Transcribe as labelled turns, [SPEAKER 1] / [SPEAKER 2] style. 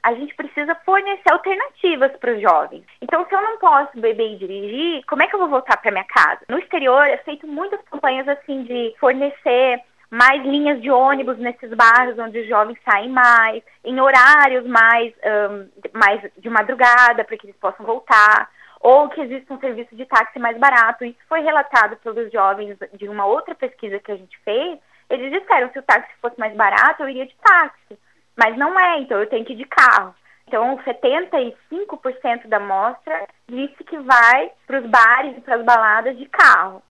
[SPEAKER 1] a gente precisa fornecer alternativas para os jovens. Então, se eu não posso beber e dirigir, como é que eu vou voltar para minha casa? No exterior, é feito muitas campanhas assim de fornecer mais linhas de ônibus nesses bairros onde os jovens saem mais, em horários mais de madrugada, para que eles possam voltar, ou que exista um serviço de táxi mais barato. Isso foi relatado pelos jovens de uma outra pesquisa que a gente fez. Eles disseram, se o táxi fosse mais barato, eu iria de táxi. Mas não é, então eu tenho que ir de carro. Então, 75% da amostra disse que vai para os bares e para as baladas de carro.